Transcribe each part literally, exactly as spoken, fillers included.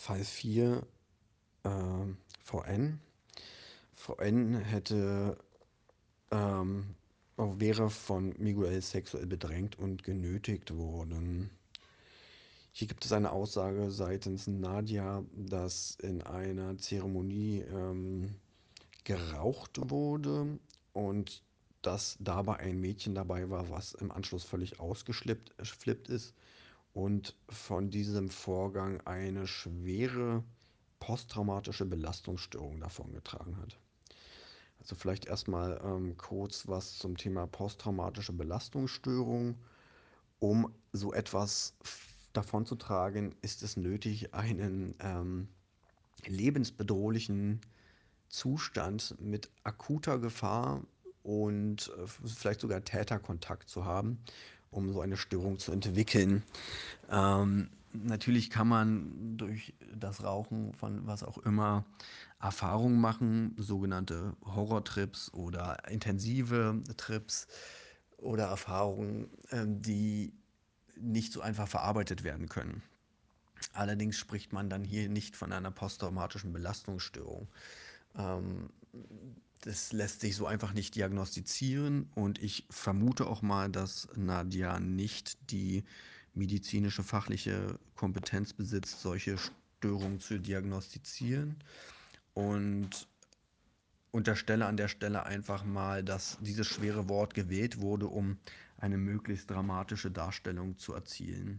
Fall vier, ähm, V N. V N hätte, ähm, wäre von Miguel sexuell bedrängt und genötigt worden. Hier gibt es eine Aussage seitens Nadia, dass in einer Zeremonie ähm, geraucht wurde und dass dabei ein Mädchen dabei war, was im Anschluss völlig ausgeschlippt flippt ist und von diesem Vorgang eine schwere posttraumatische Belastungsstörung davongetragen hat. Also vielleicht erstmal ähm, kurz was zum Thema posttraumatische Belastungsstörung. Um so etwas davonzutragen, ist es nötig, einen ähm, lebensbedrohlichen Zustand mit akuter Gefahr und äh, vielleicht sogar Täterkontakt zu haben, um so eine Störung zu entwickeln. Ähm, natürlich kann man durch das Rauchen von was auch immer Erfahrungen machen, sogenannte Horrortrips oder intensive Trips oder Erfahrungen, ähm, die nicht so einfach verarbeitet werden können. Allerdings spricht man dann hier nicht von einer posttraumatischen Belastungsstörung. Ähm, das lässt sich so einfach nicht diagnostizieren und ich vermute auch mal, dass Nadia nicht die medizinische fachliche Kompetenz besitzt, solche Störungen zu diagnostizieren und unterstelle an der Stelle einfach mal, dass dieses schwere Wort gewählt wurde, um eine möglichst dramatische Darstellung zu erzielen.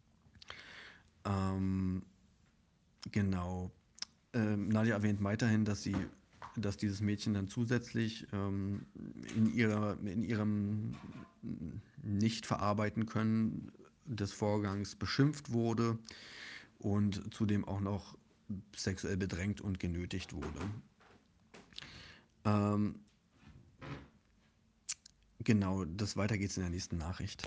Ähm, genau. Ähm, Nadia erwähnt weiterhin, dass sie, dass dieses Mädchen dann zusätzlich ähm, in, ihrer, in ihrem nicht verarbeiten können des Vorgangs beschimpft wurde und zudem auch noch sexuell bedrängt und genötigt wurde. Ähm, genau, das weiter geht's in der nächsten Nachricht.